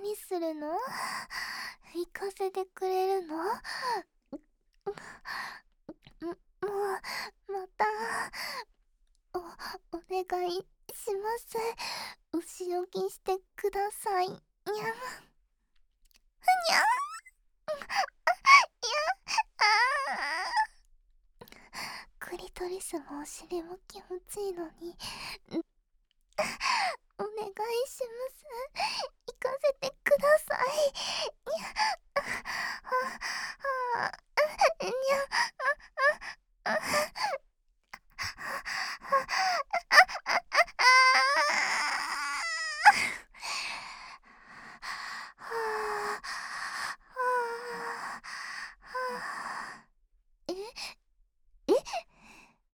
何するの？行かせてくれるの？もう、また、お願いします。お仕置きしてください。にゃん、にゃん、あクリトリスもお尻も気持ちいいのに、お願いします。行かせてください。